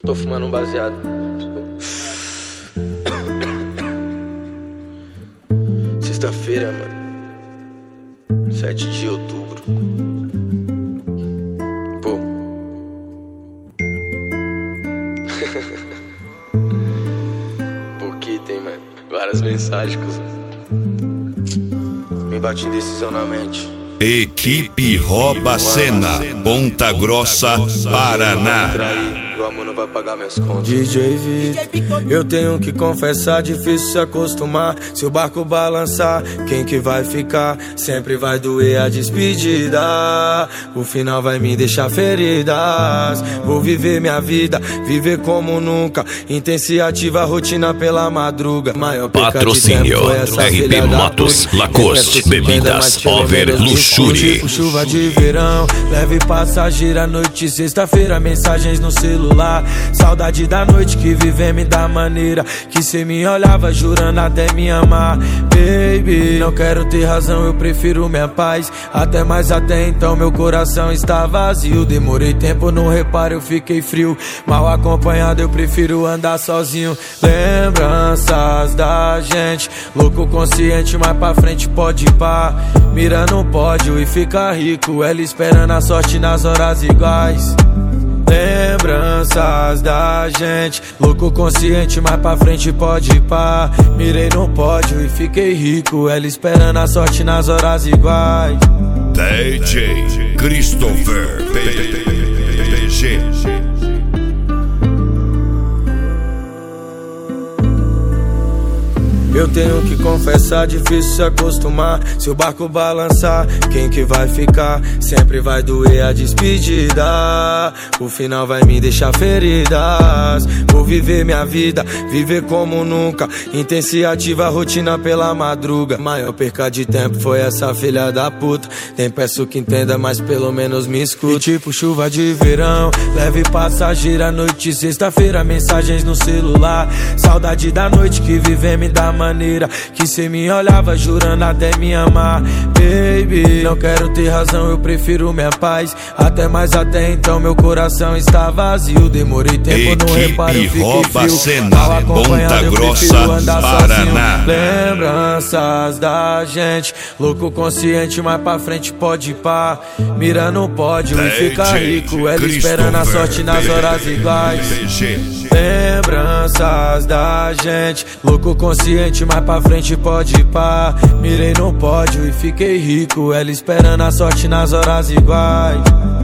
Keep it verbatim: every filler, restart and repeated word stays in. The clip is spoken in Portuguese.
Tô fumando um baseado. Sexta-feira, mano. sete de outubro. Pô. Por que tem, mano? Várias mensagens, cuzão. Me bate indecisão na mente. Equipe Rouba Cena, Ponta Grossa, Paraná. O amor não vai pagar minhas contas. D J V, eu tenho que confessar, difícil se acostumar. Se o barco balançar, quem que vai ficar? Sempre vai doer a despedida. O final vai me deixar feridas. Vou viver minha vida, viver como nunca. Intensa e ativa, rotina pela madruga. Maior Patrocínio R B Motos, Lacoste, bebidas, over, luxury. Tipo chuva de verão, leve passageira à noite, sexta-feira, mensagens no celular. Saudade da noite que vivemos da maneira que cê me olhava jurando até me amar. Baby, não quero ter razão, eu prefiro minha paz. Até mais até então meu coração está vazio. Demorei tempo, não reparo, eu fiquei frio. Mal acompanhado, eu prefiro andar sozinho. Lembranças da gente, louco consciente, mais pra frente pode ir pá. Mira no pódio e fica rico, ela esperando a sorte nas horas iguais. Lembranças da gente, louco consciente, mais pra frente pode ir pá. Mirei no pódio e fiquei rico, ela esperando a sorte nas horas iguais. D J Christopher P G. Eu tenho que confessar, difícil se acostumar. Se o barco balançar, quem que vai ficar? Sempre vai doer a despedida. O final vai me deixar feridas. Vou viver minha vida, viver como nunca. Intensa e ativa, rotina pela madruga. Maior perca de tempo foi essa filha da puta. Nem peço que entenda, mas pelo menos me escuta. E tipo chuva de verão, leve passageira à noite, sexta-feira, mensagens no celular. Saudade da noite que vivemos da maneira que cê me olhava jurando até me amar. Baby, não quero ter razão, eu prefiro minha paz. Até mais até então meu coração está vazio. Demorei tempo, não reparo, eu fiquei Rouba frio. Cena, Mal acompanhado, Ponta eu Grossa, prefiro andar Paraná. sozinho. Lembranças da gente, louco consciente, mais pra frente pode ir pá. Mira no pódio e fica rico, ela esperando a sorte nas horas iguais. Lembranças da gente, louco consciente, mais pra frente pode ir pá. Mirei no pódio e fiquei rico, ela esperando a sorte nas horas iguais.